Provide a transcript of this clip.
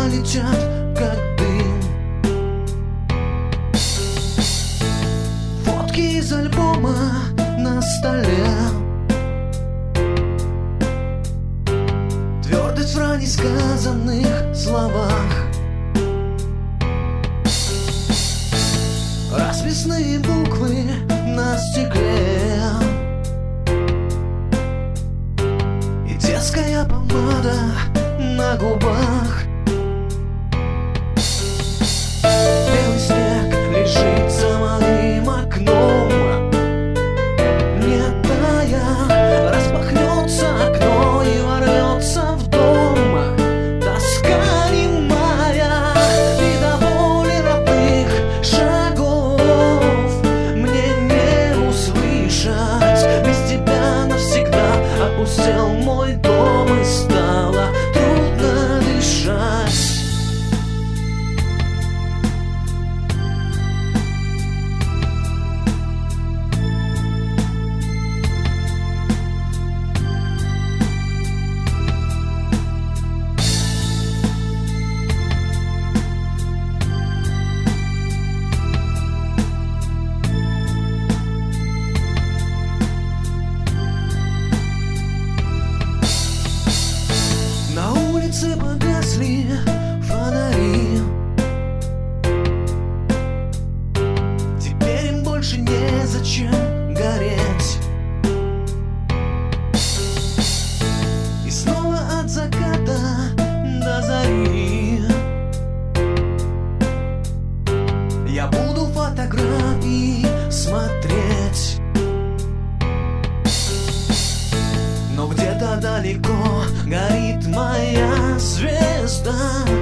летят, как дым. Фотки из альбома на столе, твердость в ранее сказанных словах, расписные буквы на стекле и детская помада на губах. Белый снег лежит за моим окном, не тая, распахнется окно и ворвется в дом. Тоска немая и до боли родных шагов мне не услышать. Без тебя навсегда опустел мой дом и стало трудно дышать. На улице погасли фонари, теперь им больше незачем гореть. И снова от заката до зари я буду фотографии смотреть. Но где-то далеко горит моя звезда.